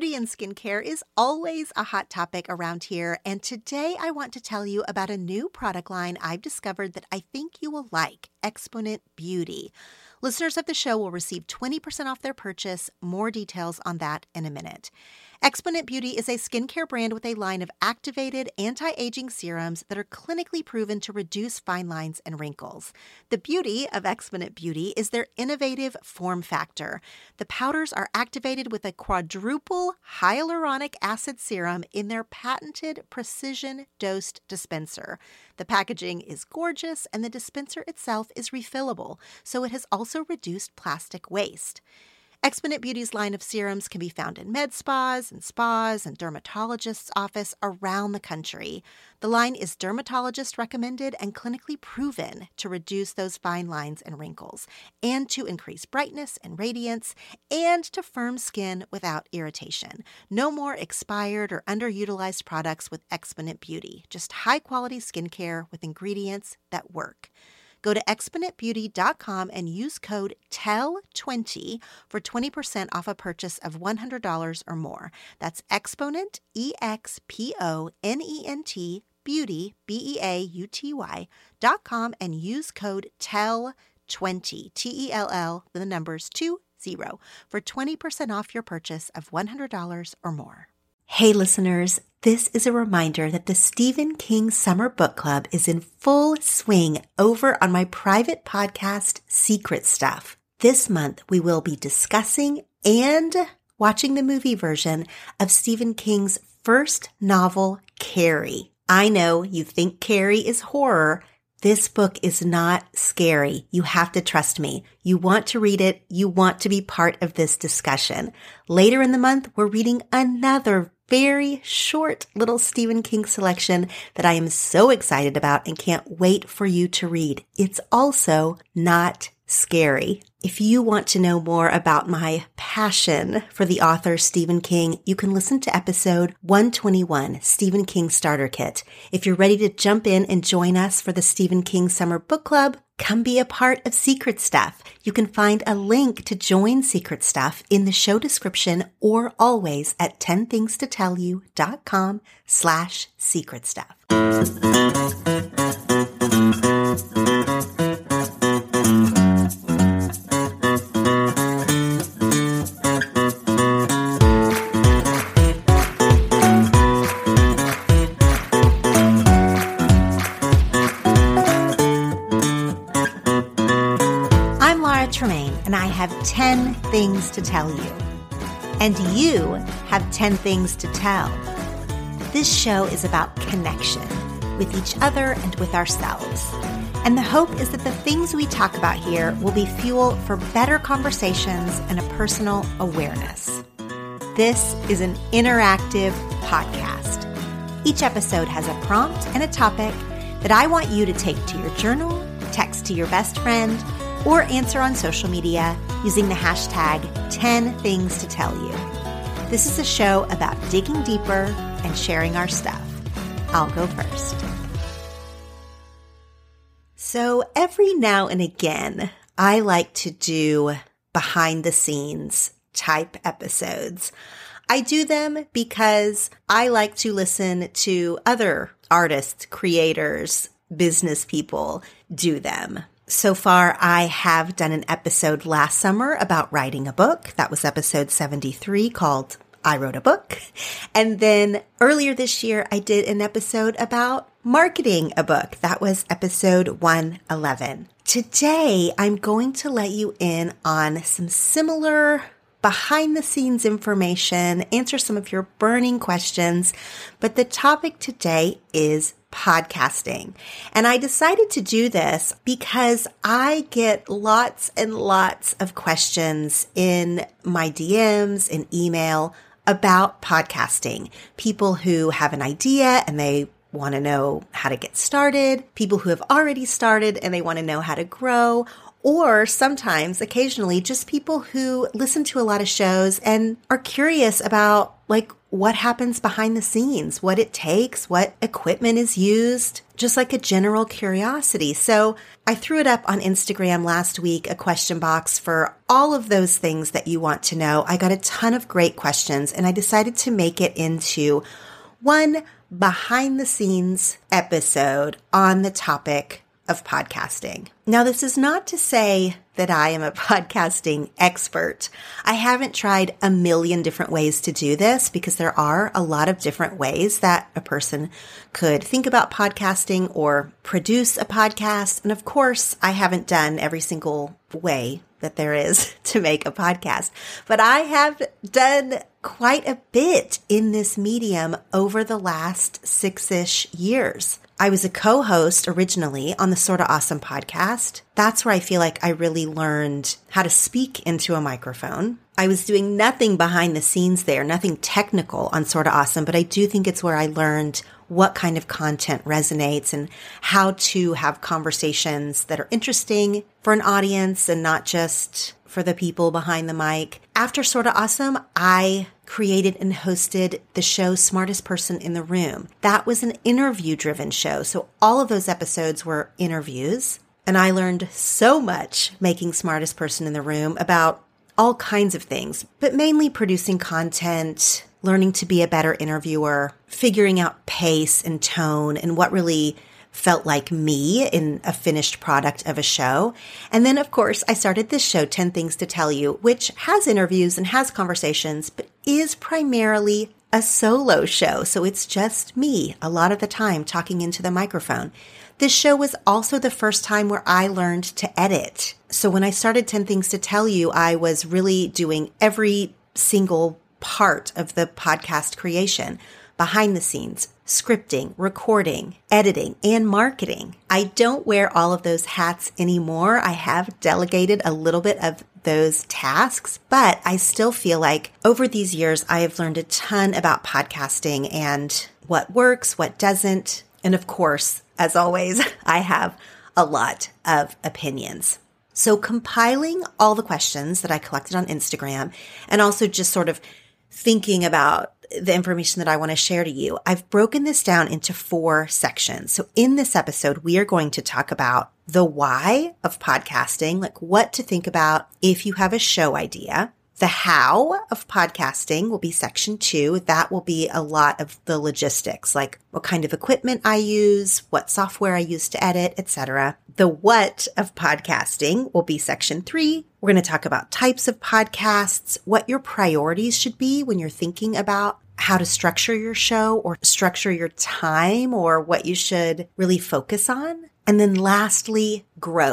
Beauty and skincare is always a hot topic around here, and today I want to tell you about a new product line I've discovered that I think you will like, Exponent Beauty. Listeners of the show will receive 20% off their purchase. More details on that in a minute. Exponent Beauty is a skincare brand with a line of activated anti-aging serums that are clinically proven to reduce fine lines and wrinkles. The beauty of Exponent Beauty is their innovative form factor. The powders are activated with a quadruple hyaluronic acid serum in their patented precision-dosed dispenser. The packaging is gorgeous, and the dispenser itself is refillable, so it has also reduced plastic waste. Exponent Beauty's line of serums can be found in med spas and dermatologists' office around the country. The line is dermatologist recommended and clinically proven to reduce those fine lines and wrinkles, and to increase brightness and radiance, and to firm skin without irritation. No more expired or underutilized products with Exponent Beauty, just high-quality skincare with ingredients that work. Go to exponentbeauty.com and use code TELL20 for 20% off a purchase of $100 or more. That's Exponent, EXPONENT, Beauty, BEAUTY.com, and use code TELL20, TELL, the numbers 20, for 20% off your purchase of $100 or more. Hey listeners, this is a reminder that the Stephen King Summer Book Club is in full swing over on my private podcast, Secret Stuff. This month, we will be discussing and watching the movie version of Stephen King's first novel, Carrie. I know you think Carrie is horror. This book is not scary. You have to trust me. You want to read it. You want to be part of this discussion. Later in the month, we're reading another very short little Stephen King selection that I am so excited about and can't wait for you to read. It's also not scary. If you want to know more about my passion for the author Stephen King, you can listen to episode 121, Stephen King Starter Kit. If you're ready to jump in and join us for the Stephen King Summer Book Club, come be a part of Secret Stuff. You can find a link to join Secret Stuff in the show description or always at 10thingstotellyou.com/secret stuff. And I have 10 things to tell you. And you have 10 things to tell. This show is about connection with each other and with ourselves. And the hope is that the things we talk about here will be fuel for better conversations and a personal awareness. This is an interactive podcast. Each episode has a prompt and a topic that I want you to take to your journal, text to your best friend, or answer on social media using the hashtag 10thingstotellyou. This is a show about digging deeper and sharing our stuff. I'll go first. So every now and again, I like to do behind the scenes type episodes. I do them because I like to listen to other artists, creators, business people do them. So far, I have done an episode last summer about writing a book. That was episode 73 called I Wrote a Book. And then earlier this year, I did an episode about marketing a book. That was episode 111. Today, I'm going to let you in on some similar behind the scenes information, answer some of your burning questions. But the topic today is podcasting. And I decided to do this because I get lots and lots of questions in my DMs and email about podcasting. People who have an idea and they want to know how to get started, people who have already started and they want to know how to grow, or sometimes, occasionally, just people who listen to a lot of shows and are curious about like what happens behind the scenes, what it takes, what equipment is used, just like a general curiosity. So I threw it up on Instagram last week, a question box for all of those things that you want to know. I got a ton of great questions, and I decided to make it into one behind the scenes episode on the topic of podcasting. Now, this is not to say that I am a podcasting expert. I haven't tried a million different ways to do this because there are a lot of different ways that a person could think about podcasting or produce a podcast. And of course, I haven't done every single way that there is to make a podcast, but I have done quite a bit in this medium over the last 6-ish years. I was a co-host originally on the Sorta Awesome podcast. That's where I feel like I really learned how to speak into a microphone. I was doing nothing behind the scenes there, nothing technical on Sorta Awesome, but I do think it's where I learned what kind of content resonates and how to have conversations that are interesting for an audience and not just for the people behind the mic. After Sorta Awesome, I created and hosted the show Smartest Person in the Room. That was an interview-driven show. So all of those episodes were interviews. And I learned so much making Smartest Person in the Room about all kinds of things, but mainly producing content, learning to be a better interviewer, figuring out pace and tone and what really felt like me in a finished product of a show. And then, of course, I started this show, 10 Things to Tell You, which has interviews and has conversations, but is primarily a solo show. So it's just me a lot of the time talking into the microphone. This show was also the first time where I learned to edit. So when I started 10 Things to Tell You, I was really doing every single part of the podcast creation, behind the scenes, scripting, recording, editing, and marketing. I don't wear all of those hats anymore. I have delegated a little bit of those tasks, but I still feel like over these years, I have learned a ton about podcasting and what works, what doesn't. And of course, as always, I have a lot of opinions. So compiling all the questions that I collected on Instagram and also just sort of thinking about the information that I want to share to you, I've broken this down into 4 sections. So in this episode, we are going to talk about the why of podcasting, like what to think about if you have a show idea. The how of podcasting will be section 2. That will be a lot of the logistics, like what kind of equipment I use, what software I use to edit, etc. The what of podcasting will be section 3. We're going to talk about types of podcasts, what your priorities should be when you're thinking about how to structure your show or structure your time or what you should really focus on. And then lastly,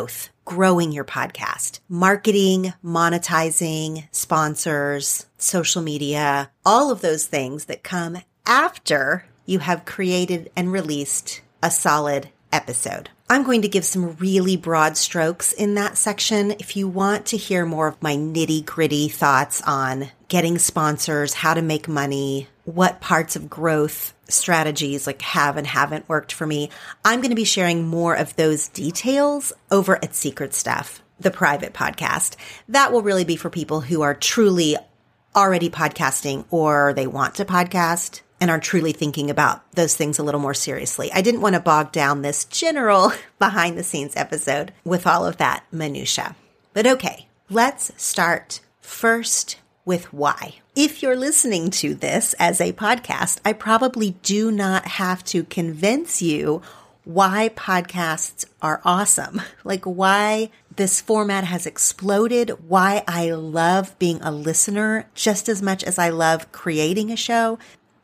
growing your podcast, marketing, monetizing, sponsors, social media, all of those things that come after you have created and released a solid episode. I'm going to give some really broad strokes in that section. If you want to hear more of my nitty-gritty thoughts on getting sponsors, how to make money, what parts of growth strategies like have and haven't worked for me, I'm going to be sharing more of those details over at Secret Stuff, the private podcast. That will really be for people who are truly already podcasting or they want to podcast and are truly thinking about those things a little more seriously. I didn't want to bog down this general behind the scenes episode with all of that minutia. But okay, let's start first with why. If you're listening to this as a podcast, I probably do not have to convince you why podcasts are awesome, like why this format has exploded, why I love being a listener just as much as I love creating a show.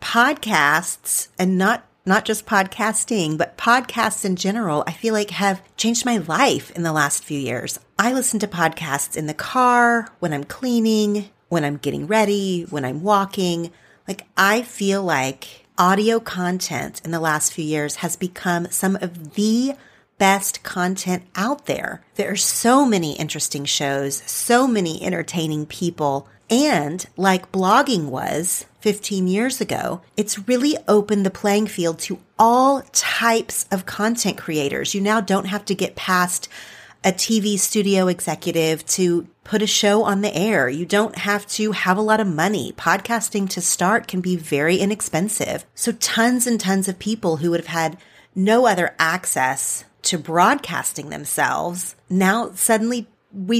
Podcasts, and not just podcasting, but podcasts in general, I feel like have changed my life in the last few years. I listen to podcasts in the car, when I'm cleaning, when I'm getting ready, when I'm walking. Like, I feel like audio content in the last few years has become some of the best content out there. There are so many interesting shows, so many entertaining people. And like blogging was 15 years ago, it's really opened the playing field to all types of content creators. You now don't have to get past a TV studio executive to put a show on the air. You don't have to have a lot of money. Podcasting to start can be very inexpensive. So tons and tons of people who would have had no other access to broadcasting themselves, now suddenly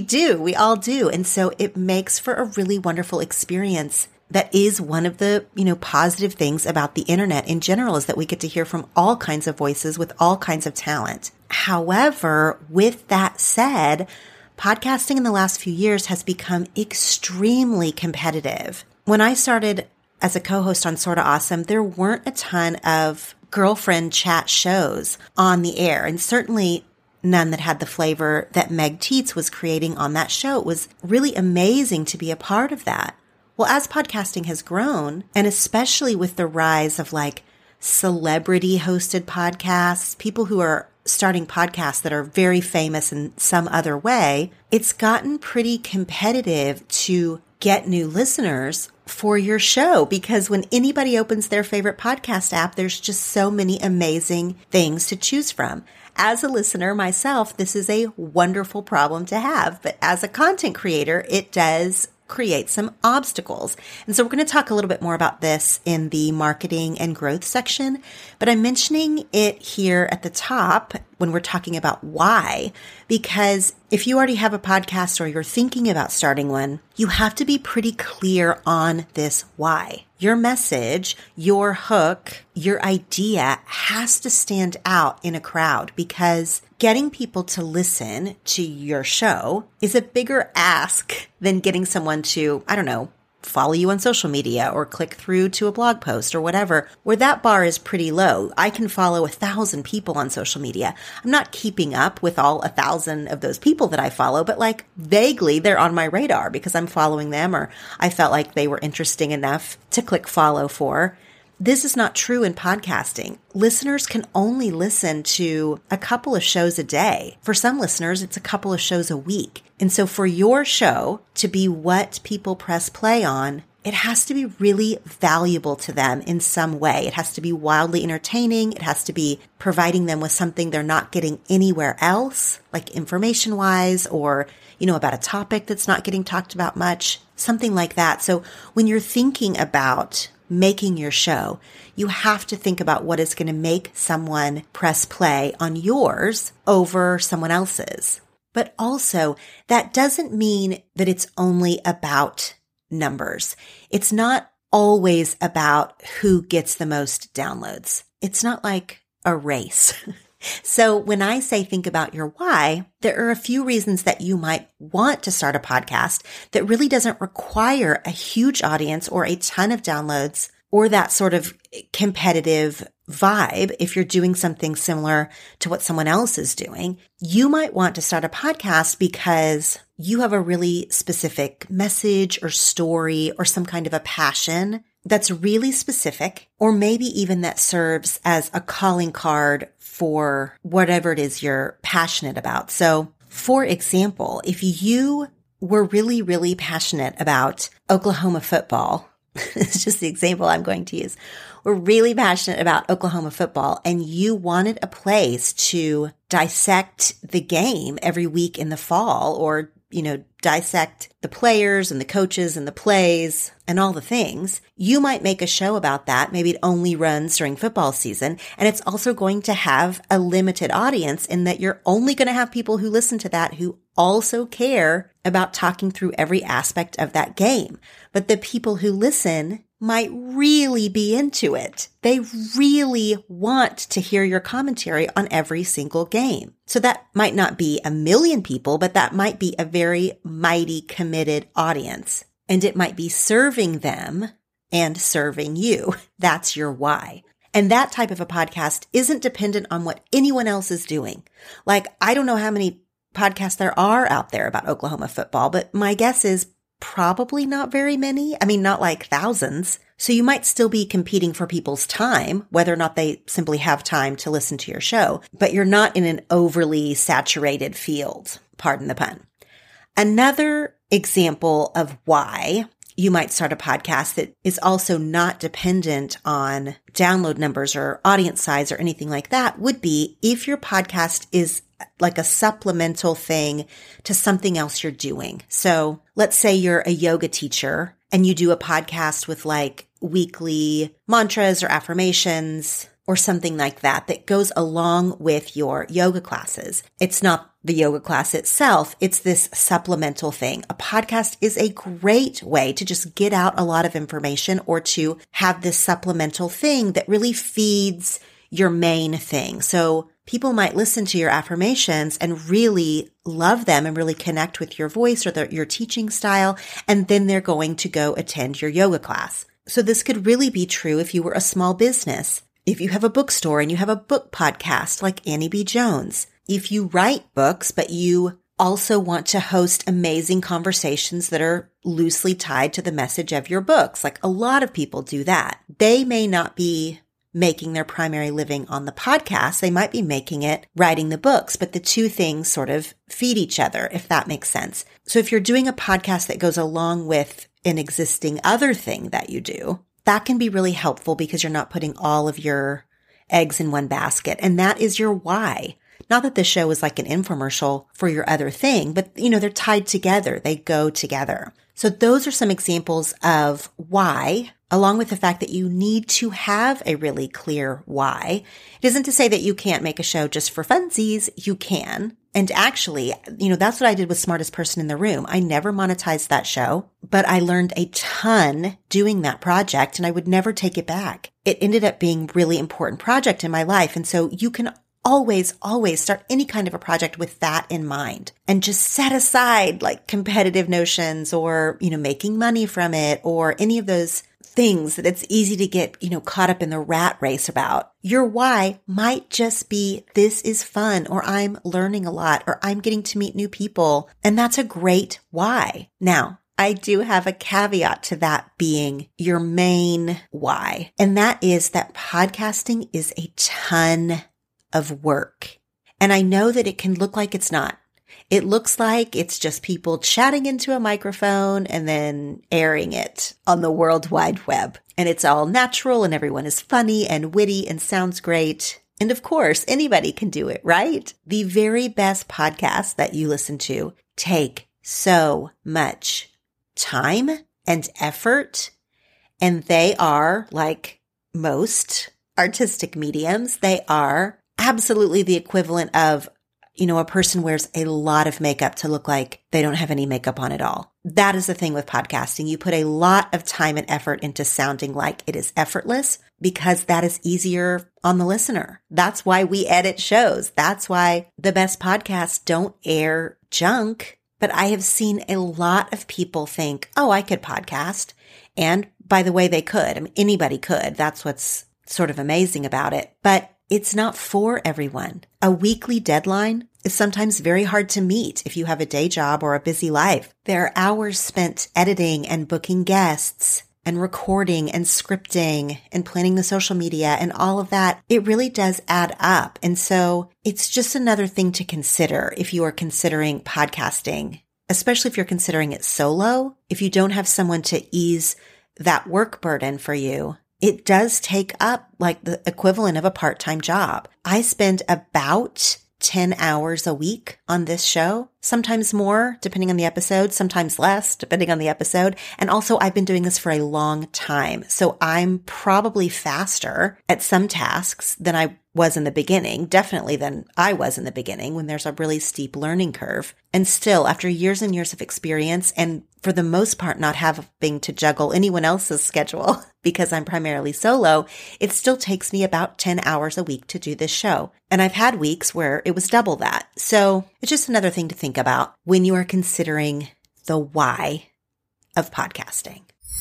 we all do. And so it makes for a really wonderful experience. That is one of the, positive things about the internet in general, is that we get to hear from all kinds of voices with all kinds of talent. However, with that said, podcasting in the last few years has become extremely competitive. When I started as a co-host on Sorta Awesome, there weren't a ton of girlfriend chat shows on the air, and certainly none that had the flavor that Meg Tietz was creating on that show. It was really amazing to be a part of that. Well, as podcasting has grown, and especially with the rise of like celebrity hosted podcasts, people who are starting podcasts that are very famous in some other way, it's gotten pretty competitive to get new listeners for your show, because when anybody opens their favorite podcast app, there's just so many amazing things to choose from. As a listener myself, this is a wonderful problem to have, but as a content creator, it does create some obstacles. And so we're going to talk a little bit more about this in the marketing and growth section, but I'm mentioning it here at the top when we're talking about why, because if you already have a podcast or you're thinking about starting one, you have to be pretty clear on this why. Your message, your hook, your idea has to stand out in a crowd, because getting people to listen to your show is a bigger ask than getting someone to, follow you on social media or click through to a blog post or whatever, where that bar is pretty low. I can follow 1,000 people on social media. I'm not keeping up with all 1,000 of those people that I follow, but like vaguely they're on my radar because I'm following them, or I felt like they were interesting enough to click follow for. This is not true in podcasting. Listeners can only listen to a couple of shows a day. For some listeners, it's a couple of shows a week. And so for your show to be what people press play on, it has to be really valuable to them in some way. It has to be wildly entertaining. It has to be providing them with something they're not getting anywhere else, like information-wise, or, about a topic that's not getting talked about much, something like that. So when you're thinking about making your show, you have to think about what is going to make someone press play on yours over someone else's. But also, that doesn't mean that it's only about numbers. It's not always about who gets the most downloads. It's not like a race. So when I say think about your why, there are a few reasons that you might want to start a podcast that really doesn't require a huge audience or a ton of downloads or that sort of competitive vibe. If you're doing something similar to what someone else is doing, you might want to start a podcast because you have a really specific message or story or some kind of a passion that's really specific, or maybe even that serves as a calling card for whatever it is you're passionate about. So, for example, if you were really, really passionate about Oklahoma football, it's just the example I'm going to use. We're really passionate about Oklahoma football, and you wanted a place to dissect the game every week in the fall, or, dissect the players and the coaches and the plays and all the things. You might make a show about that. Maybe it only runs during football season, and it's also going to have a limited audience in that you're only going to have people who listen to that who also care about talking through every aspect of that game. But the people who listen might really be into it. They really want to hear your commentary on every single game. So that might not be 1 million people, but that might be a very mighty committed audience. And it might be serving them and serving you. That's your why. And that type of a podcast isn't dependent on what anyone else is doing. Like, I don't know how many podcasts there are out there about Oklahoma football, but my guess is probably not very many. I mean, not like thousands. So you might still be competing for people's time, whether or not they simply have time to listen to your show, but you're not in an overly saturated field. Pardon the pun. Another example of why you might start a podcast that is also not dependent on download numbers or audience size or anything like that would be if your podcast is like a supplemental thing to something else you're doing. So let's say you're a yoga teacher and you do a podcast with like weekly mantras or affirmations or something like that that goes along with your yoga classes. It's not the yoga class itself. It's this supplemental thing. A podcast is a great way to just get out a lot of information or to have this supplemental thing that really feeds your main thing. So people might listen to your affirmations and really love them and really connect with your voice or your teaching style. And then they're going to go attend your yoga class. So this could really be true if you were a small business. If you have a bookstore and you have a book podcast like Annie B. Jones. If you write books, but you also want to host amazing conversations that are loosely tied to the message of your books. Like a lot of people do that. They may not be making their primary living on the podcast. They might be making it writing the books, but the two things sort of feed each other, if that makes sense. So if you're doing a podcast that goes along with an existing other thing that you do, that can be really helpful because you're not putting all of your eggs in one basket. And that is your why. Not that the show is like an infomercial for your other thing, but they're tied together. They go together. So those are some examples of why, along with the fact that you need to have a really clear why. It isn't to say that you can't make a show just for funsies. You can. And actually, that's what I did with Smartest Person in the Room. I never monetized that show, but I learned a ton doing that project and I would never take it back. It ended up being a really important project in my life. And so you can always start any kind of a project with that in mind and just set aside like competitive notions or, making money from it or any of those things that it's easy to get, caught up in the rat race about. Your why might just be this is fun or I'm learning a lot or I'm getting to meet new people. And that's a great why. Now, I do have a caveat to that being your main why. And that is that podcasting is a ton of work. And I know that it can look like it's not. It looks like it's just people chatting into a microphone and then airing it on the World Wide Web. And it's all natural and everyone is funny and witty and sounds great. And of course, anybody can do it, right? The very best podcasts that you listen to take so much time and effort. And they are, like most artistic mediums, they are absolutely the equivalent of, a person wears a lot of makeup to look like they don't have any makeup on at all. That is the thing with podcasting. You put a lot of time and effort into sounding like it is effortless because that is easier on the listener. That's why we edit shows. That's why the best podcasts don't air junk. But I have seen a lot of people think, oh, I could podcast. And by the way, they could. I mean, anybody could. That's what's sort of amazing about it. But it's not for everyone. A weekly deadline is sometimes very hard to meet if you have a day job or a busy life. There are hours spent editing and booking guests and recording and scripting and planning the social media and all of that. It really does add up. And so it's just another thing to consider if you are considering podcasting, especially if you're considering it solo. If you don't have someone to ease that work burden for you, it does take up like the equivalent of a part-time job. I spend about 10 hours a week on this show, sometimes more depending on the episode, sometimes less depending on the episode. And also I've been doing this for a long time. So I'm probably faster at some tasks than I was in the beginning, definitely than I was in the beginning when there's a really steep learning curve. And still, after years and years of experience, and for the most part not having to juggle anyone else's schedule because I'm primarily solo, it still takes me about 10 hours a week to do this show. And I've had weeks where it was double that. So it's just another thing to think about when you are considering the why of podcasting.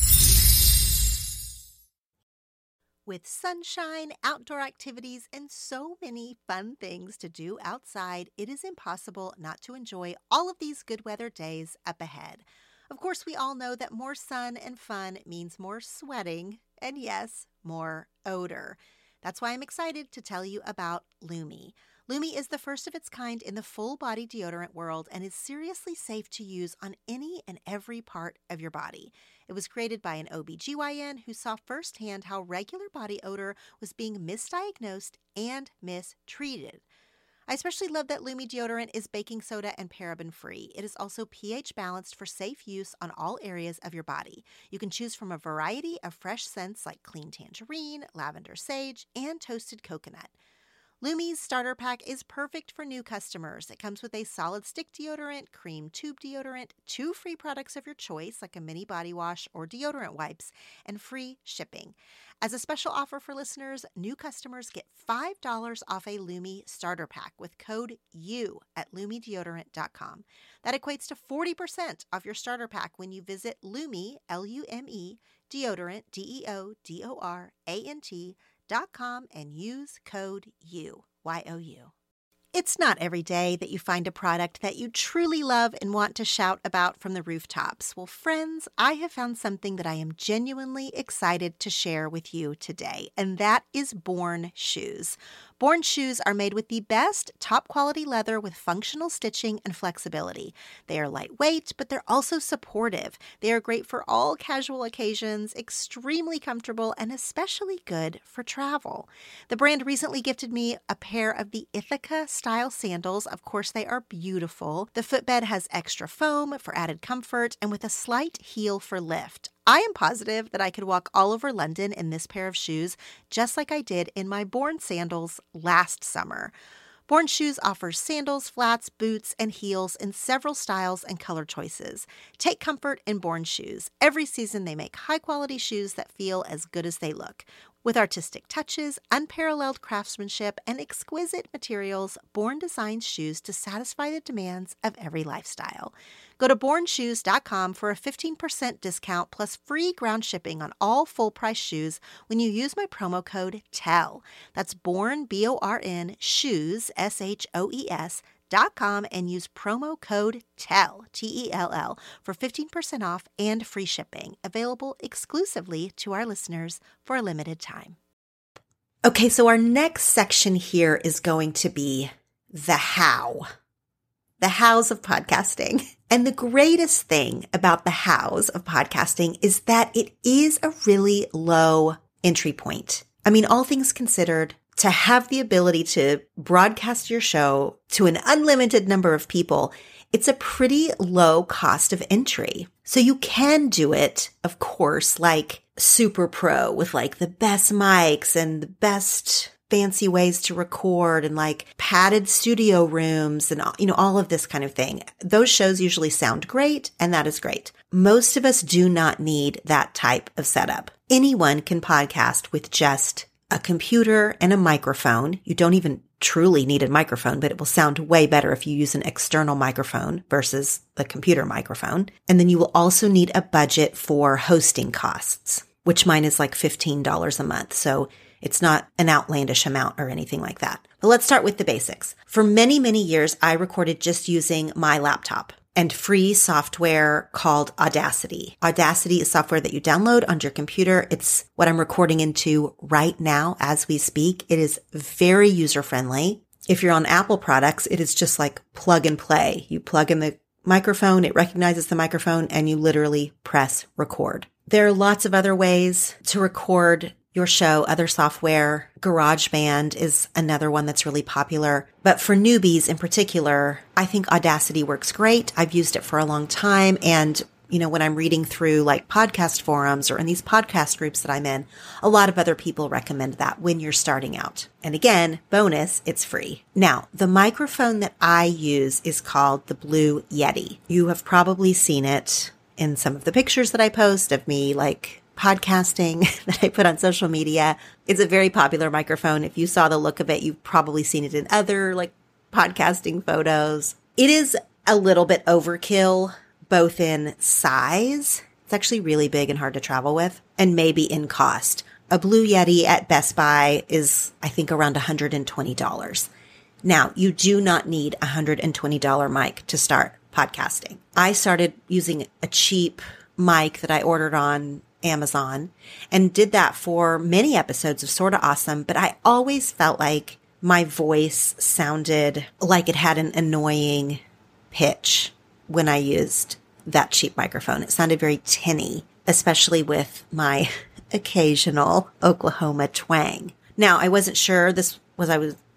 With sunshine, outdoor activities, and so many fun things to do outside, it is impossible not to enjoy all of these good weather days up ahead. Of course, we all know that more sun and fun means more sweating, and yes, more odor. That's why I'm excited to tell you about Lume. Lume is the first of its kind in the full-body deodorant world and is seriously safe to use on any and every part of your body. It was created by an OBGYN who saw firsthand how regular body odor was being misdiagnosed and mistreated. I especially love that Lumi deodorant is baking soda and paraben free. It is also pH balanced for safe use on all areas of your body. You can choose from a variety of fresh scents like clean tangerine, lavender sage, and toasted coconut. Lumi's starter pack is perfect for new customers. It comes with a solid stick deodorant, cream tube deodorant, 2 free products of your choice like a mini body wash or deodorant wipes, and free shipping. As a special offer for listeners, new customers get $5 off a Lumi starter pack with code U at lumideodorant.com. That equates to 40% off your starter pack when you visit Lumi, L-U-M-E, deodorant, DEODORANT.com and use code U, Y-O-U. It's not every day that you find a product that you truly love and want to shout about from the rooftops. Well, friends, I have found something that I am genuinely excited to share with you today, and that is Born shoes. Born shoes are made with the best top quality leather with functional stitching and flexibility. They are lightweight, but they're also supportive. They are great for all casual occasions, extremely comfortable, and especially good for travel. The brand recently gifted me a pair of the Ithaca style sandals. Of course, they are beautiful. The footbed has extra foam for added comfort and with a slight heel for lift. I am positive that I could walk all over London in this pair of shoes, just like I did in my Born sandals last summer. Born Shoes offers sandals, flats, boots, and heels in several styles and color choices. Take comfort in Born Shoes. Every season they make high-quality shoes that feel as good as they look. With artistic touches, unparalleled craftsmanship, and exquisite materials, Born designs shoes to satisfy the demands of every lifestyle. Go to bornshoes.com for a 15% discount plus free ground shipping on all full-price shoes when you use my promo code TELL. That's Born, B-O-R-N, shoes, SHOES.com and use promo code TELL, T-E-L-L, for 15% off and free shipping, available exclusively to our listeners for a limited time. Okay, so our next section here is going to be the how. The hows of podcasting. And the greatest thing about the hows of podcasting is that it is a really low entry point. I mean, all things considered, to have the ability to broadcast your show to an unlimited number of people, it's a pretty low cost of entry. So you can do it, of course, like super pro with like the best mics and the best fancy ways to record and like padded studio rooms and, all of this kind of thing. Those shows usually sound great, and that is great. Most of us do not need that type of setup. Anyone can podcast with just a computer and a microphone. You don't even truly need a microphone, but it will sound way better if you use an external microphone versus the computer microphone. And then you will also need a budget for hosting costs, which mine is like $15 a month. So it's not an outlandish amount or anything like that. But let's start with the basics. For many, many years, I recorded just using my laptop and free software called Audacity. Audacity is software that you download on your computer. It's what I'm recording into right now as we speak. It is very user-friendly. If you're on Apple products, it is just like plug and play. You plug in the microphone, it recognizes the microphone, and you literally press record. There are lots of other ways to record your show, other software. GarageBand is another one that's really popular. But for newbies in particular, I think Audacity works great. I've used it for a long time. And, when I'm reading through like podcast forums or in these podcast groups that I'm in, a lot of other people recommend that when you're starting out. And again, bonus, it's free. Now, the microphone that I use is called the Blue Yeti. You have probably seen it in some of the pictures that I post of me like podcasting that I put on social media. It's a very popular microphone. If you saw the look of it, you've probably seen it in other like podcasting photos. It is a little bit overkill, both in size. It's actually really big and hard to travel with, and maybe in cost. A Blue Yeti at Best Buy is, I think, around $120. Now, you do not need a $120 mic to start podcasting. I started using a cheap mic that I ordered on Amazon and did that for many episodes of Sorta Awesome, but I always felt like my voice sounded like it had an annoying pitch when I used that cheap microphone. It sounded very tinny, especially with my occasional Oklahoma twang. Now, I wasn't sure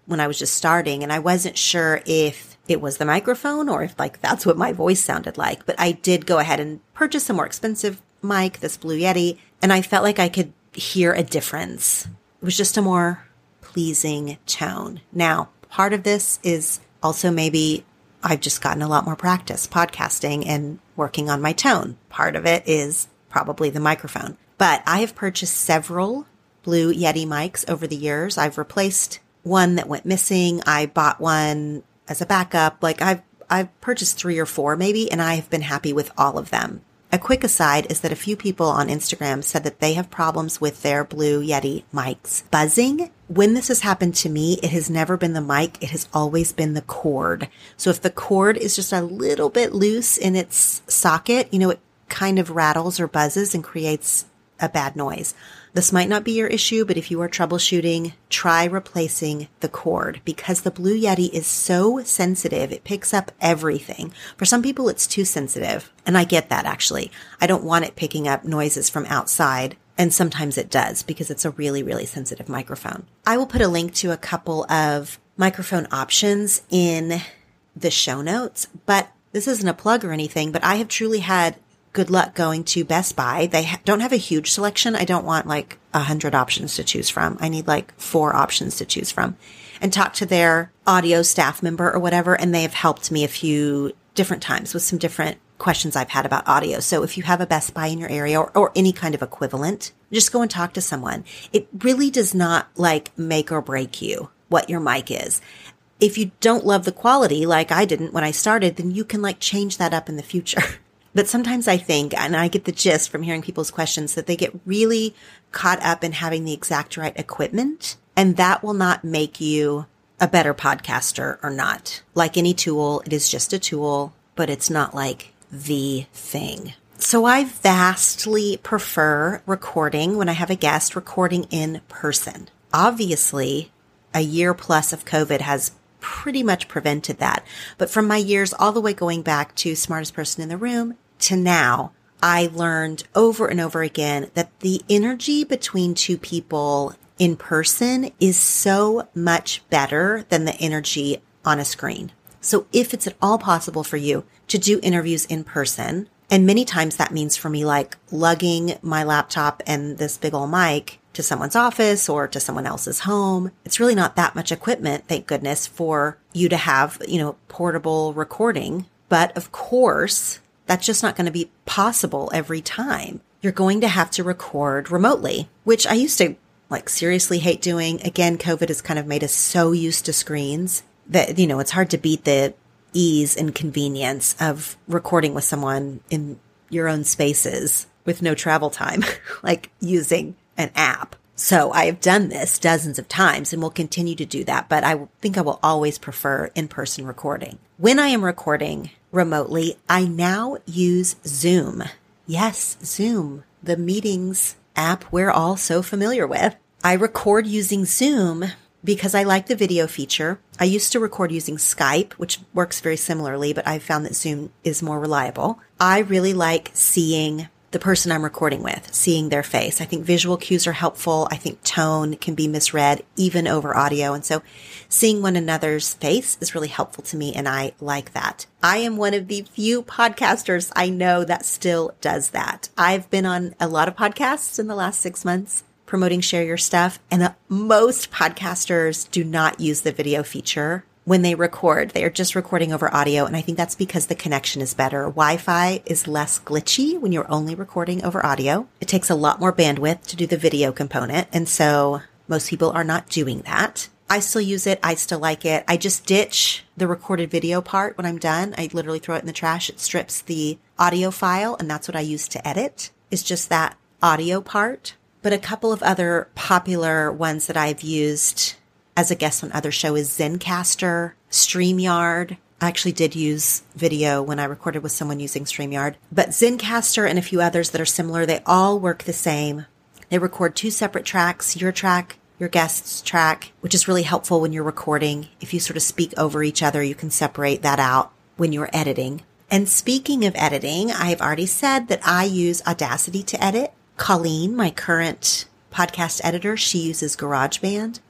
when I was just starting, and I wasn't sure if it was the microphone or if like that's what my voice sounded like. But I did go ahead and purchase a more expensive mic, this Blue Yeti, and I felt like I could hear a difference. It was just a more pleasing tone. Now, part of this is also maybe I've just gotten a lot more practice podcasting and working on my tone. Part of it is probably the microphone. But I have purchased several Blue Yeti mics over the years. I've replaced one that went missing. I bought one as a backup. Like I've purchased 3 or 4 maybe, and I have been happy with all of them. A quick aside is that a few people on Instagram said that they have problems with their Blue Yeti mics buzzing. When this has happened to me, it has never been the mic. It has always been the cord. So if the cord is just a little bit loose in its socket, it kind of rattles or buzzes and creates a bad noise. This might not be your issue, but if you are troubleshooting, try replacing the cord because the Blue Yeti is so sensitive. It picks up everything. For some people, it's too sensitive. And I get that actually. I don't want it picking up noises from outside. And sometimes it does because it's a really, really sensitive microphone. I will put a link to a couple of microphone options in the show notes, but this isn't a plug or anything, but I have truly had good luck going to Best Buy. They don't have a huge selection. I don't want like 100 options to choose from. I need like 4 options to choose from, and talk to their audio staff member or whatever. And they have helped me a few different times with some different questions I've had about audio. So if you have a Best Buy in your area or any kind of equivalent, just go and talk to someone. It really does not like make or break you what your mic is. If you don't love the quality like I didn't when I started, then you can like change that up in the future. But sometimes I think, and I get the gist from hearing people's questions, that they get really caught up in having the exact right equipment, and that will not make you a better podcaster or not. Like any tool, it is just a tool, but it's not like the thing. So I vastly prefer recording when I have a guest, recording in person. Obviously, a year plus of COVID has pretty much prevented that. But from my years all the way going back to Smartest Person in the Room to now, I learned over and over again that the energy between two people in person is so much better than the energy on a screen. So if it's at all possible for you to do interviews in person, and many times that means for me like lugging my laptop and this big old mic to someone's office or to someone else's home. It's really not that much equipment, thank goodness, for you to have, portable recording. But of course, that's just not going to be possible every time. You're going to have to record remotely, which I used to seriously hate doing. Again, COVID has kind of made us so used to screens that, it's hard to beat the ease and convenience of recording with someone in your own spaces with no travel time, like using an app. So I have done this dozens of times and will continue to do that, but I think I will always prefer in-person recording. When I am recording remotely, I now use Zoom. Yes, Zoom, the meetings app we're all so familiar with. I record using Zoom because I like the video feature. I used to record using Skype, which works very similarly, but I've found that Zoom is more reliable. I really like seeing the person I'm recording with, seeing their face. I think visual cues are helpful. I think tone can be misread even over audio. And so seeing one another's face is really helpful to me, and I like that. I am one of the few podcasters I know that still does that. I've been on a lot of podcasts in the last 6 months promoting Share Your Stuff, and most podcasters do not use the video feature when they record. They are just recording over audio, and I think that's because the connection is better. Wi-Fi is less glitchy when you're only recording over audio. It takes a lot more bandwidth to do the video component, and so most people are not doing that. I still use it. I still like it. I just ditch the recorded video part when I'm done. I literally throw it in the trash. It strips the audio file, and that's what I use to edit. It's just that audio part. But a couple of other popular ones that I've used as a guest on other show is Zencastr, StreamYard. I actually did use video when I recorded with someone using StreamYard. But Zencastr and a few others that are similar, they all work the same. They record 2 separate tracks, your track, your guest's track, which is really helpful when you're recording. If you sort of speak over each other, you can separate that out when you're editing. And speaking of editing, I've already said that I use Audacity to edit. Colleen, my current podcast editor, she uses GarageBand.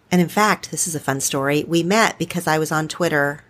And in fact, this is a fun story. We met because I was on Twitter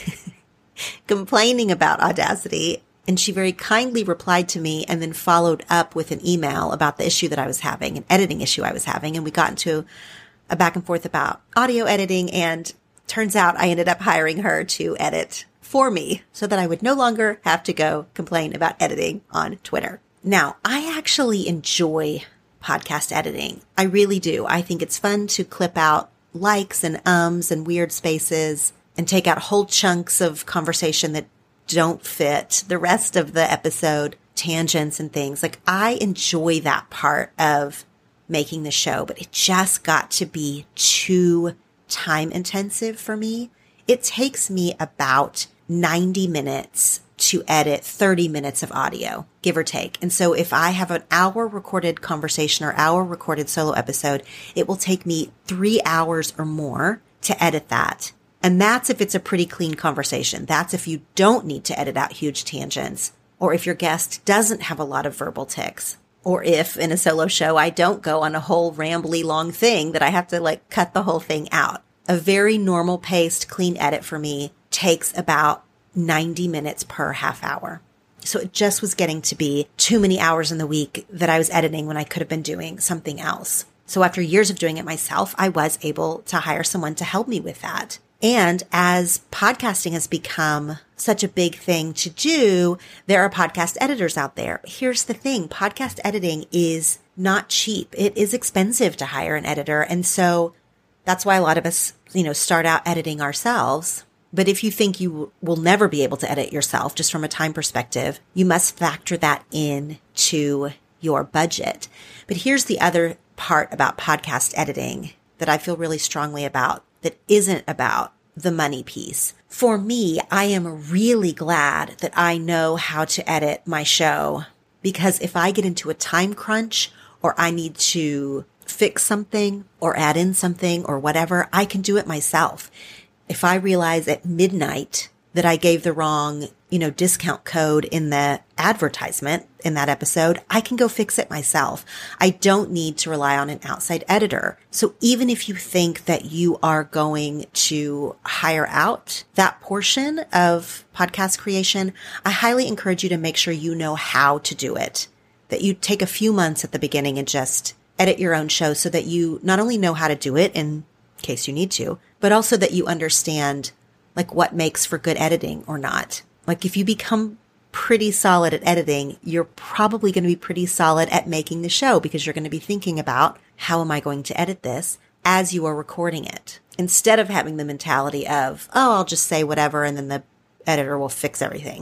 complaining about Audacity, and she very kindly replied to me and then followed up with an email about the issue that I was having, an editing issue I was having. And we got into a back and forth about audio editing, and turns out I ended up hiring her to edit for me so that I would no longer have to go complain about editing on Twitter. Now, I actually enjoy podcast editing. I really do. I think it's fun to clip out likes and ums and weird spaces and take out whole chunks of conversation that don't fit the rest of the episode, tangents and things. Like, I enjoy that part of making the show, but it just got to be too time intensive for me. It takes me about 90 minutes to edit 30 minutes of audio, give or take. And so if I have an hour recorded conversation or hour recorded solo episode, it will take me 3 hours or more to edit that. And that's if it's a pretty clean conversation. That's if you don't need to edit out huge tangents, or if your guest doesn't have a lot of verbal tics, or if in a solo show, I don't go on a whole rambly long thing that I have to cut the whole thing out. A very normal paced, clean edit for me takes about 90 minutes per half hour. So it just was getting to be too many hours in the week that I was editing when I could have been doing something else. So after years of doing it myself, I was able to hire someone to help me with that. And as podcasting has become such a big thing to do, there are podcast editors out there. Here's the thing. Podcast editing is not cheap. It is expensive to hire an editor. And so that's why a lot of us, start out editing ourselves. But if you think you will never be able to edit yourself, just from a time perspective, you must factor that in to your budget. But here's the other part about podcast editing that I feel really strongly about that isn't about the money piece. For me, I am really glad that I know how to edit my show, because if I get into a time crunch or I need to fix something or add in something or whatever, I can do it myself. If I realize at midnight that I gave the wrong, discount code in the advertisement in that episode, I can go fix it myself. I don't need to rely on an outside editor. So even if you think that you are going to hire out that portion of podcast creation, I highly encourage you to make sure you know how to do it, that you take a few months at the beginning and just edit your own show so that you not only know how to do it in case you need to, but also that you understand what makes for good editing or not. If you become pretty solid at editing, you're probably going to be pretty solid at making the show, because you're going to be thinking about, how am I going to edit this as you are recording it, instead of having the mentality of, I'll just say whatever and then the editor will fix everything.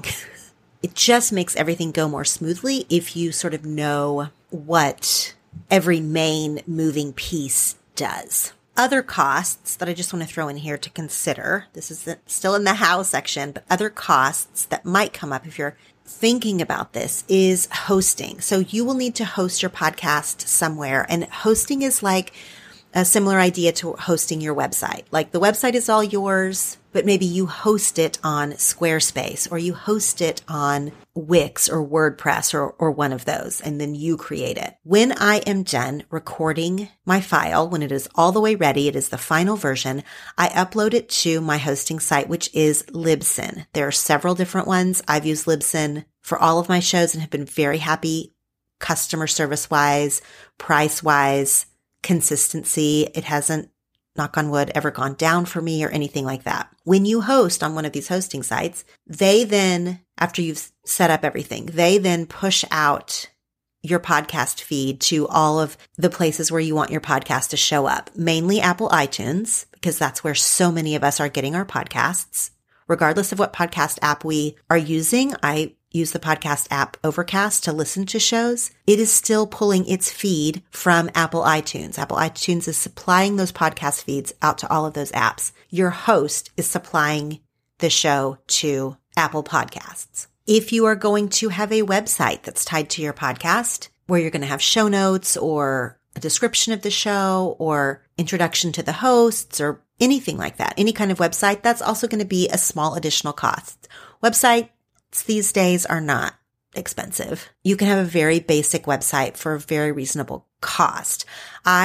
It just makes everything go more smoothly if you sort of know what every main moving piece does. Other costs that I just want to throw in here to consider, this is still in the how section, but other costs that might come up if you're thinking about this is hosting. So you will need to host your podcast somewhere, and hosting is like a similar idea to hosting your website. The website is all yours, but maybe you host it on Squarespace, or you host it on Wix or WordPress or one of those, and then you create it. When I am done recording my file, when it is all the way ready, it is the final version, I upload it to my hosting site, which is Libsyn. There are several different ones. I've used Libsyn for all of my shows and have been very happy, customer service-wise, price-wise, consistency. It hasn't, knock on wood, ever gone down for me or anything like that. When you host on one of these hosting sites, they then, after you've set up everything, they then push out your podcast feed to all of the places where you want your podcast to show up, mainly Apple iTunes, because that's where so many of us are getting our podcasts. Regardless of what podcast app we are using, I use the podcast app Overcast to listen to shows. It is still pulling its feed from Apple iTunes. Apple iTunes is supplying those podcast feeds out to all of those apps. Your host is supplying the show to Apple Podcasts. If you are going to have a website that's tied to your podcast, where you're going to have show notes or a description of the show or introduction to the hosts or anything like that, any kind of website, that's also going to be a small additional cost. Websites these days are not expensive. You can have a very basic website for a very reasonable cost. I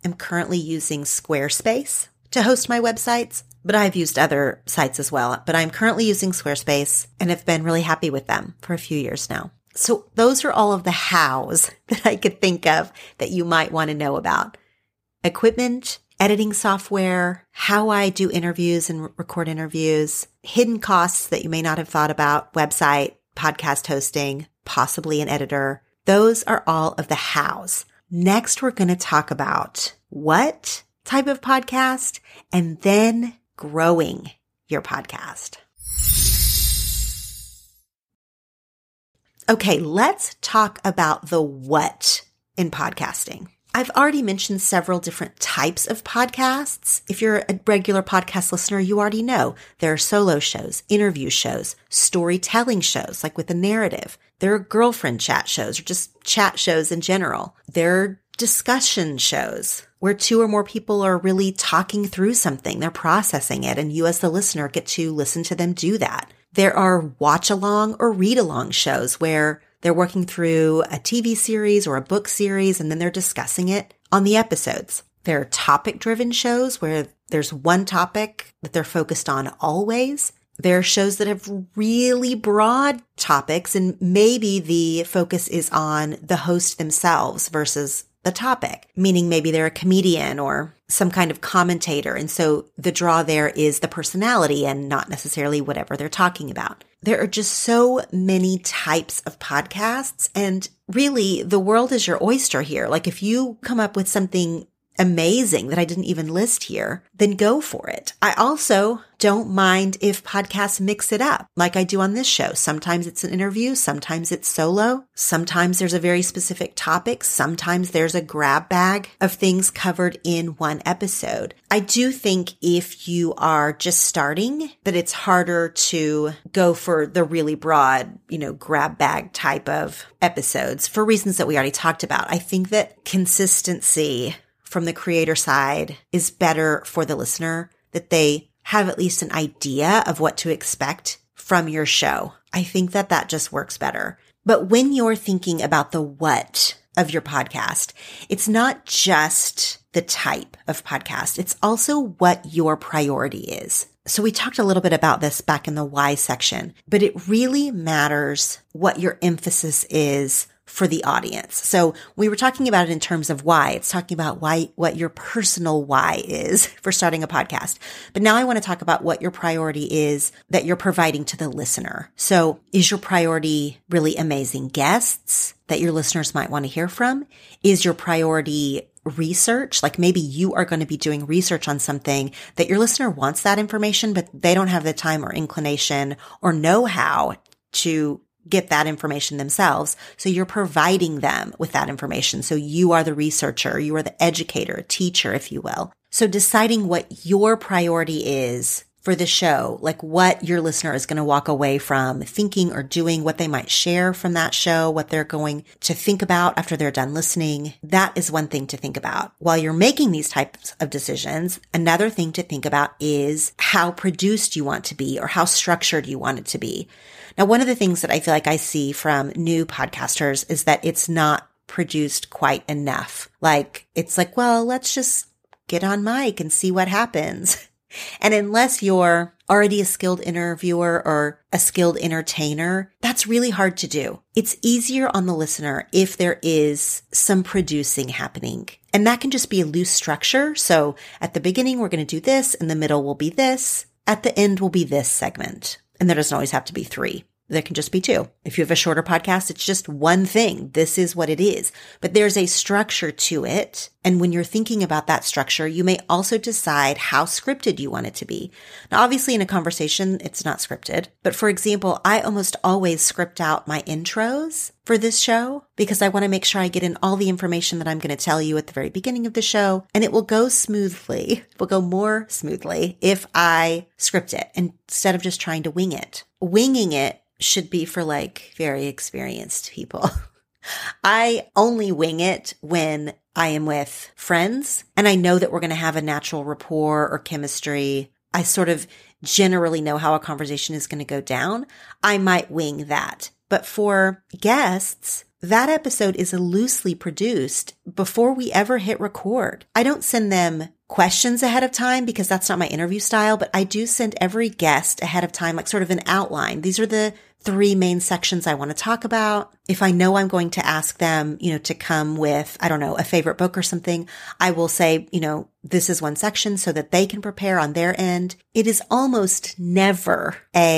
am currently using Squarespace to host my websites, but I've used other sites as well. But I'm currently using Squarespace and have been really happy with them for a few years now. So those are all of the hows that I could think of that you might want to know about. Equipment, editing software, how I do interviews and record interviews, hidden costs that you may not have thought about, website, podcast hosting, possibly an editor. Those are all of the hows. Next, we're going to talk about what type of podcast and then growing your podcast. Okay, let's talk about the what in podcasting. I've already mentioned several different types of podcasts. If you're a regular podcast listener, you already know there are solo shows, interview shows, storytelling shows, like with a narrative. There are girlfriend chat shows or just chat shows in general. There are discussion shows where two or more people are really talking through something. They're processing it, and you as the listener get to listen to them do that. There are watch along or read along shows where they're working through a TV series or a book series, and then they're discussing it on the episodes. There are topic-driven shows where there's one topic that they're focused on always. There are shows that have really broad topics, and maybe the focus is on the host themselves versus the topic, meaning maybe they're a comedian or some kind of commentator. And so the draw there is the personality and not necessarily whatever they're talking about. There are just so many types of podcasts, and really the world is your oyster here. Like if you come up with something amazing that I didn't even list here, then go for it. I also don't mind if podcasts mix it up like I do on this show. Sometimes it's an interview, sometimes it's solo, sometimes there's a very specific topic, sometimes there's a grab bag of things covered in one episode. I do think if you are just starting, that it's harder to go for the really broad, grab bag type of episodes for reasons that we already talked about. I think that consistency from the creator side is better for the listener, that they have at least an idea of what to expect from your show. I think that just works better. But when you're thinking about the what of your podcast, it's not just the type of podcast. It's also what your priority is. So we talked a little bit about this back in the why section, but it really matters what your emphasis is for the audience. So we were talking about it in terms of why. It's talking about what your personal why is for starting a podcast. But now I want to talk about what your priority is that you're providing to the listener. So is your priority really amazing guests that your listeners might want to hear from? Is your priority research? Like maybe you are going to be doing research on something that your listener wants that information, but they don't have the time or inclination or know-how to get that information themselves. So you're providing them with that information. So you are the researcher, you are the educator, teacher, if you will. So deciding what your priority is for the show, like what your listener is going to walk away from thinking or doing, what they might share from that show, what they're going to think about after they're done listening. That is one thing to think about. While you're making these types of decisions, another thing to think about is how produced you want to be or how structured you want it to be. Now, one of the things that I feel like I see from new podcasters is that it's not produced quite enough. Like, it's like, well, let's just get on mic and see what happens. And unless you're already a skilled interviewer or a skilled entertainer, that's really hard to do. It's easier on the listener if there is some producing happening. And that can just be a loose structure. So at the beginning, we're going to do this. In the middle will be this. At the end will be this segment. And there doesn't always have to be 3. There can just be 2. If you have a shorter podcast, it's just one thing. This is what it is. But there's a structure to it. And when you're thinking about that structure, you may also decide how scripted you want it to be. Now, obviously in a conversation, it's not scripted. But for example, I almost always script out my intros for this show because I want to make sure I get in all the information that I'm going to tell you at the very beginning of the show. And it will go smoothly. It will go more smoothly if I script it instead of just trying to wing it. Winging it should be for like very experienced people. I only wing it when I am with friends and I know that we're going to have a natural rapport or chemistry. I sort of generally know how a conversation is going to go down. I might wing that. But for guests, that episode is loosely produced before we ever hit record. I don't send them questions ahead of time because that's not my interview style, but I do send every guest ahead of time, like sort of an outline. These are the 3 main sections I want to talk about. If I know I'm going to ask them, to come with, I don't know, a favorite book or something, I will say, this is one section so that they can prepare on their end. It is almost never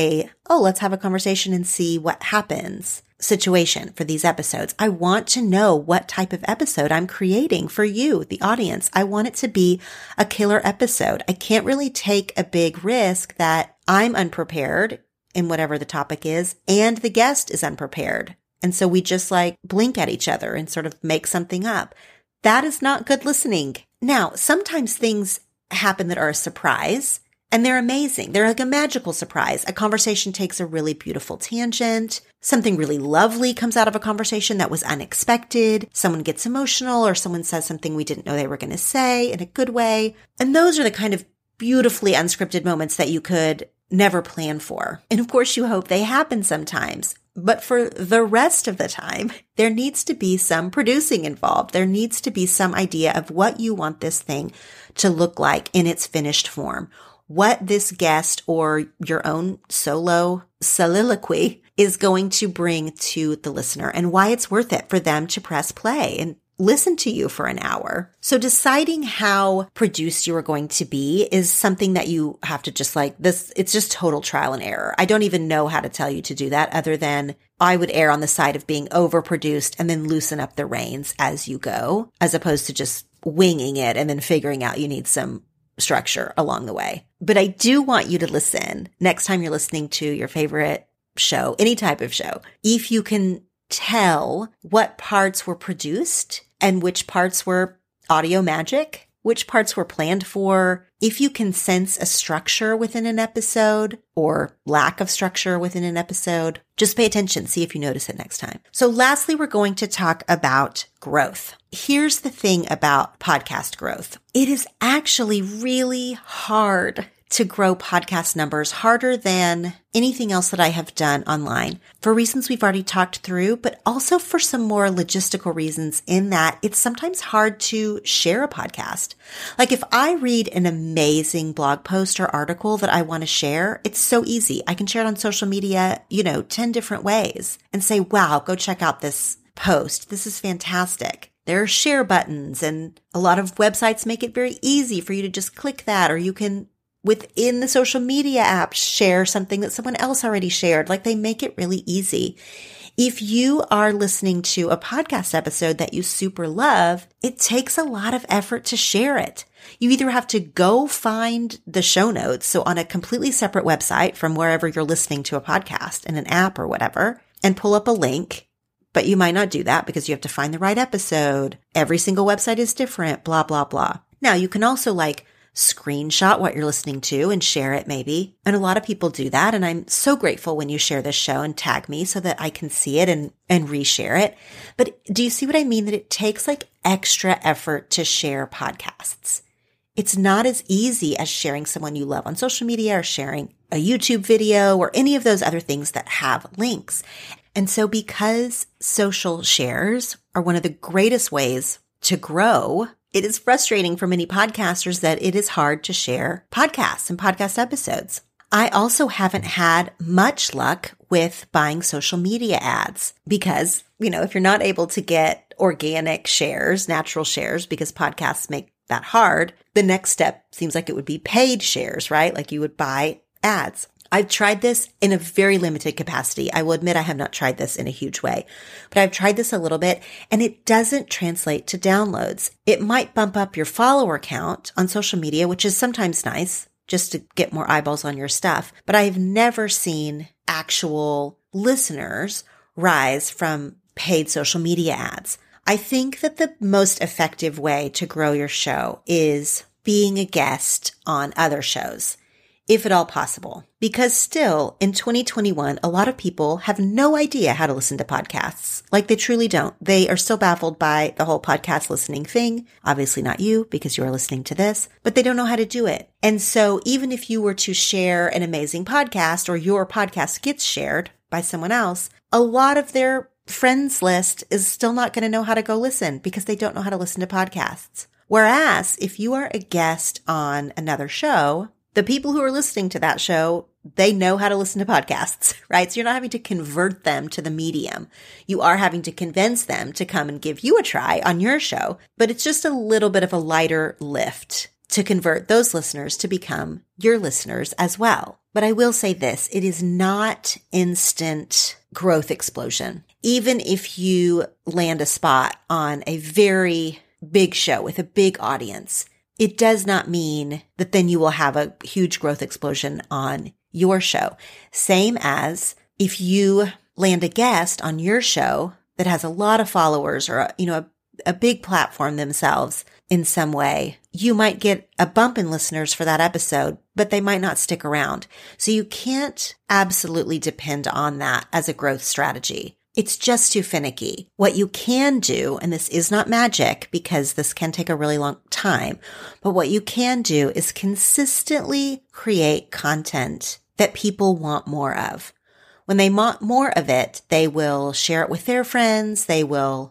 let's have a conversation and see what happens situation for these episodes. I want to know what type of episode I'm creating for you, the audience. I want it to be a killer episode. I can't really take a big risk that I'm unprepared in whatever the topic is and the guest is unprepared. And so we just blink at each other and sort of make something up. That is not good listening. Now, sometimes things happen that are a surprise. And they're amazing. They're like a magical surprise. A conversation takes a really beautiful tangent. Something really lovely comes out of a conversation that was unexpected. Someone gets emotional or someone says something we didn't know they were going to say in a good way. And those are the kind of beautifully unscripted moments that you could never plan for. And of course, you hope they happen sometimes. But for the rest of the time, there needs to be some producing involved. There needs to be some idea of what you want this thing to look like in its finished form. What this guest or your own solo soliloquy is going to bring to the listener and why it's worth it for them to press play and listen to you for an hour. So deciding how produced you are going to be is something that you have to just it's just total trial and error. I don't even know how to tell you to do that other than I would err on the side of being overproduced and then loosen up the reins as you go, as opposed to just winging it and then figuring out you need some structure along the way. But I do want you to listen next time you're listening to your favorite show, any type of show. If you can tell what parts were produced and which parts were audio magic, which parts were planned for, if you can sense a structure within an episode or lack of structure within an episode, just pay attention. See if you notice it next time. So lastly, we're going to talk about growth. Here's the thing about podcast growth. It is actually really hard to grow podcast numbers, harder than anything else that I have done online for reasons we've already talked through, but also for some more logistical reasons in that it's sometimes hard to share a podcast. Like if I read an amazing blog post or article that I want to share, it's so easy. I can share it on social media, 10 different ways and say, wow, go check out this post. This is fantastic. There are share buttons and a lot of websites make it very easy for you to just click that, or you can within the social media app share something that someone else already shared. Like they make it really easy. If you are listening to a podcast episode that you super love, it takes a lot of effort to share it. You either have to go find the show notes, so on a completely separate website from wherever you're listening to a podcast in an app or whatever, and pull up a link. But you might not do that because you have to find the right episode. Every single website is different, blah, blah, blah. Now you can also screenshot what you're listening to and share it maybe. And a lot of people do that. And I'm so grateful when you share this show and tag me so that I can see it and reshare it. But do you see what I mean? That it takes extra effort to share podcasts. It's not as easy as sharing someone you love on social media or sharing a YouTube video or any of those other things that have links. And so because social shares are one of the greatest ways to grow, it is frustrating for many podcasters that it is hard to share podcasts and podcast episodes. I also haven't had much luck with buying social media ads because, if you're not able to get organic shares, natural shares, because podcasts make that hard, the next step seems like it would be paid shares, right? Like you would buy ads. I've tried this in a very limited capacity. I will admit I have not tried this in a huge way, but I've tried this a little bit and it doesn't translate to downloads. It might bump up your follower count on social media, which is sometimes nice just to get more eyeballs on your stuff. But I've never seen actual listeners rise from paid social media ads. I think that the most effective way to grow your show is being a guest on other shows, if at all possible. Because still, in 2021, a lot of people have no idea how to listen to podcasts. Like they truly don't. They are still baffled by the whole podcast listening thing. Obviously not you, because you are listening to this, but they don't know how to do it. And so even if you were to share an amazing podcast or your podcast gets shared by someone else, a lot of their friends list is still not going to know how to go listen because they don't know how to listen to podcasts. Whereas if you are a guest on another show, the people who are listening to that show, they know how to listen to podcasts, right? So you're not having to convert them to the medium. You are having to convince them to come and give you a try on your show, but it's just a little bit of a lighter lift to convert those listeners to become your listeners as well. But I will say this, it is not instant growth explosion. Even if you land a spot on a very big show with a big audience, it does not mean that then you will have a huge growth explosion on your show. Same as if you land a guest on your show that has a lot of followers or, a big platform themselves in some way, you might get a bump in listeners for that episode, but they might not stick around. So you can't absolutely depend on that as a growth strategy. It's just too finicky. What you can do, and this is not magic because this can take a really long time, but what you can do is consistently create content that people want more of. When they want more of it, they will share it with their friends. They will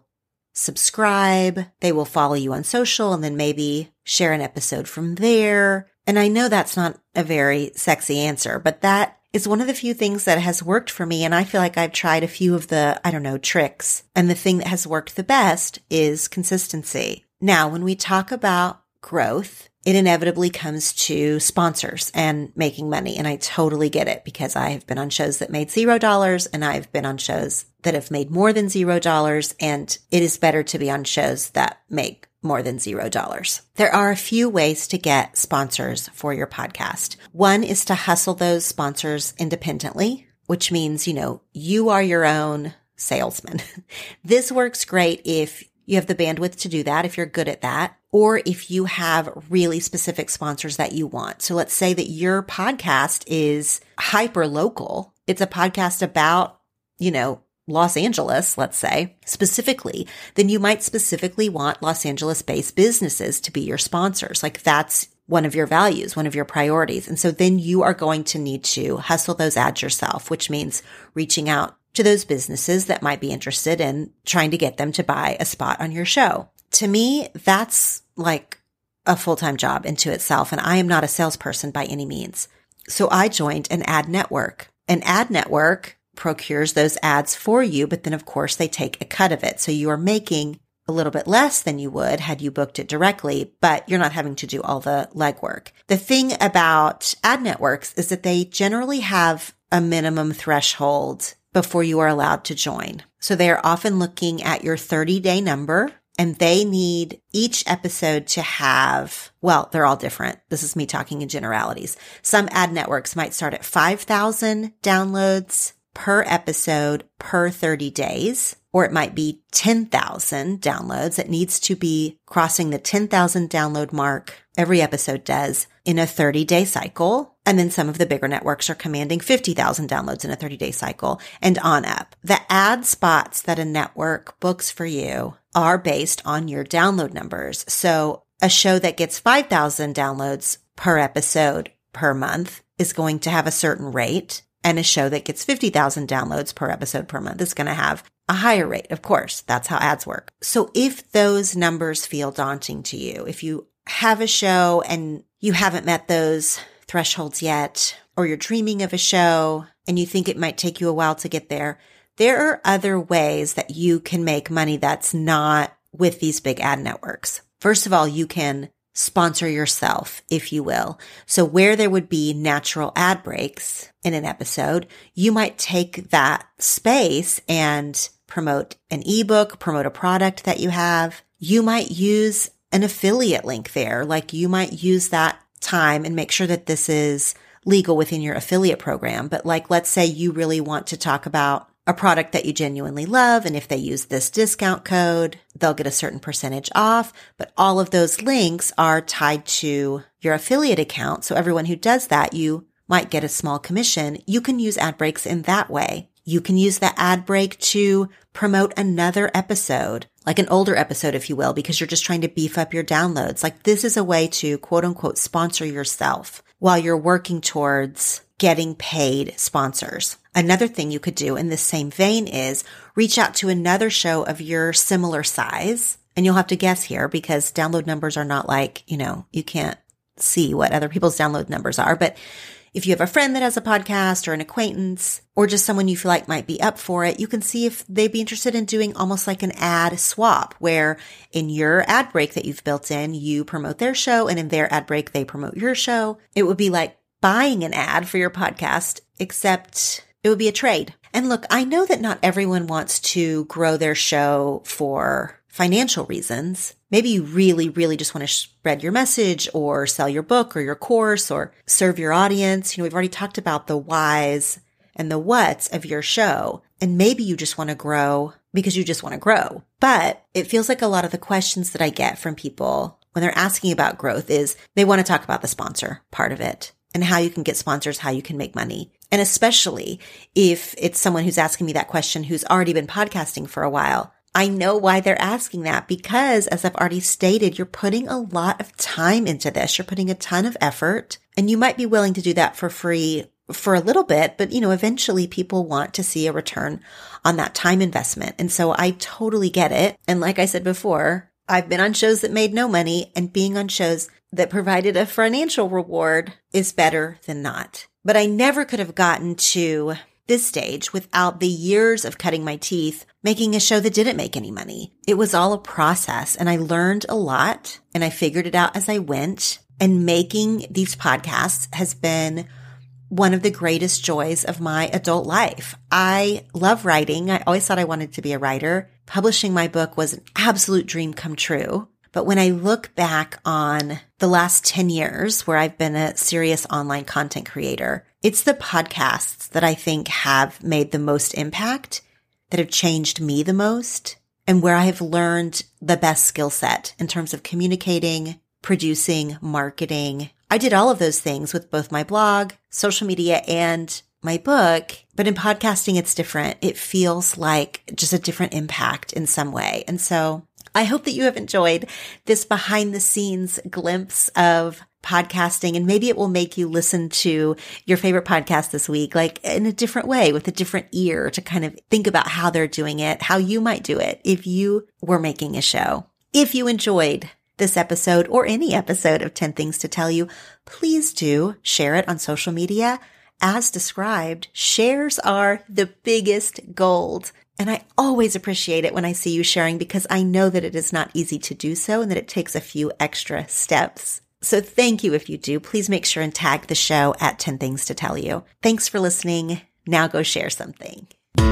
subscribe. They will follow you on social and then maybe share an episode from there. And I know that's not a very sexy answer, but that is one of the few things that has worked for me. And I feel like I've tried a few of the, tricks. And the thing that has worked the best is consistency. Now, when we talk about growth, it inevitably comes to sponsors and making money. And I totally get it because I have been on shows that made $0 and I've been on shows that have made more than $0. And it is better to be on shows that make more than $0. There are a few ways to get sponsors for your podcast. One is to hustle those sponsors independently, which means, you are your own salesman. This works great if you have the bandwidth to do that, if you're good at that, or if you have really specific sponsors that you want. So let's say that your podcast is hyper local. It's a podcast about, Los Angeles, let's say, specifically, then you might specifically want Los Angeles-based businesses to be your sponsors. Like that's one of your values, one of your priorities. And so then you are going to need to hustle those ads yourself, which means reaching out to those businesses that might be interested in trying to get them to buy a spot on your show. To me, that's like a full-time job into itself. And I am not a salesperson by any means. So I joined an ad network. An ad network procures those ads for you, but then of course they take a cut of it. So you are making a little bit less than you would had you booked it directly, but you're not having to do all the legwork. The thing about ad networks is that they generally have a minimum threshold before you are allowed to join. So they are often looking at your 30-day number and they need each episode to have, they're all different. This is me talking in generalities. Some ad networks might start at 5,000 downloads per episode per 30 days, or it might be 10,000 downloads. It needs to be crossing the 10,000 download mark. Every episode does in a 30-day cycle. And then some of the bigger networks are commanding 50,000 downloads in a 30-day cycle and on up. The ad spots that a network books for you are based on your download numbers. So a show that gets 5,000 downloads per episode per month is going to have a certain rate. And a show that gets 50,000 downloads per episode per month is going to have a higher rate. Of course, that's how ads work. So if those numbers feel daunting to you, if you have a show and you haven't met those thresholds yet, or you're dreaming of a show and you think it might take you a while to get there, there are other ways that you can make money that's not with these big ad networks. First of all, you can sponsor yourself, if you will. So where there would be natural ad breaks in an episode, you might take that space and promote an ebook, promote a product that you have. You might use an affiliate link there. Like you might use that time and make sure that this is legal within your affiliate program. But like, let's say you really want to talk about a product that you genuinely love. And if they use this discount code, they'll get a certain percentage off. But all of those links are tied to your affiliate account. So everyone who does that, you might get a small commission. You can use ad breaks in that way. You can use the ad break to promote another episode, like an older episode, if you will, because you're just trying to beef up your downloads. Like this is a way to quote unquote sponsor yourself while you're working towards getting paid sponsors. Another thing you could do in this same vein is reach out to another show of your similar size. And you'll have to guess here because download numbers are not like, you can't see what other people's download numbers are. But if you have a friend that has a podcast or an acquaintance or just someone you feel like might be up for it, you can see if they'd be interested in doing almost like an ad swap where in your ad break that you've built in, you promote their show and in their ad break, they promote your show. It would be like buying an ad for your podcast, except it would be a trade. And look, I know that not everyone wants to grow their show for financial reasons. Maybe you really, really just want to spread your message or sell your book or your course or serve your audience. We've already talked about the whys and the whats of your show. And maybe you just want to grow because you just want to grow. But it feels like a lot of the questions that I get from people when they're asking about growth is they want to talk about the sponsor part of it and how you can get sponsors, how you can make money. And especially if it's someone who's asking me that question who's already been podcasting for a while. I know why they're asking that because, as I've already stated, you're putting a lot of time into this. You're putting a ton of effort, and you might be willing to do that for free for a little bit, but eventually people want to see a return on that time investment. And so I totally get it. And like I said before, I've been on shows that made no money, and being on shows that provided a financial reward is better than not. But I never could have gotten to this stage without the years of cutting my teeth making a show that didn't make any money. It was all a process, and I learned a lot, and I figured it out as I went. And making these podcasts has been one of the greatest joys of my adult life. I love writing. I always thought I wanted to be a writer. Publishing my book was an absolute dream come true. But when I look back on the last 10 years where I've been a serious online content creator, it's the podcasts that I think have made the most impact, that have changed me the most, and where I have learned the best skill set in terms of communicating, producing, marketing. I did all of those things with both my blog, social media, and my book. But in podcasting, it's different. It feels like just a different impact in some way. And so I hope that you have enjoyed this behind the scenes glimpse of podcasting, and maybe it will make you listen to your favorite podcast this week, like in a different way with a different ear to kind of think about how they're doing it, how you might do it if you were making a show. If you enjoyed this episode or any episode of 10 Things to Tell You, please do share it on social media. As described, shares are the biggest gold. And I always appreciate it when I see you sharing because I know that it is not easy to do so and that it takes a few extra steps. So thank you if you do. Please make sure and tag the show at 10 Things to Tell You. Thanks for listening. Now go share something.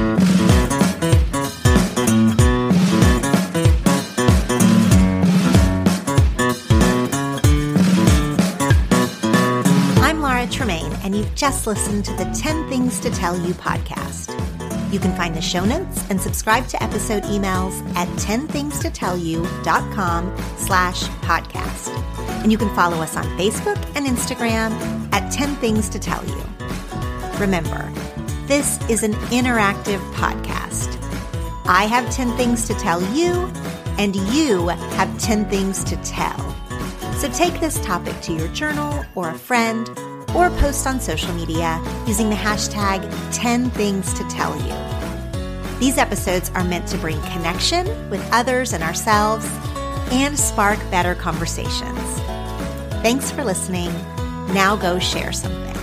I'm Laura Tremaine, and you've just listened to the 10 Things to Tell You podcast. You can find the show notes and subscribe to episode emails at 10thingstotellyou.com/podcast. And you can follow us on Facebook and Instagram at 10 Things to Tell You. Remember, this is an interactive podcast. I have 10 things to tell you, and you have 10 things to tell. So take this topic to your journal or a friend or post on social media using the hashtag 10 Things to Tell You. These episodes are meant to bring connection with others and ourselves and spark better conversations. Thanks for listening. Now go share something.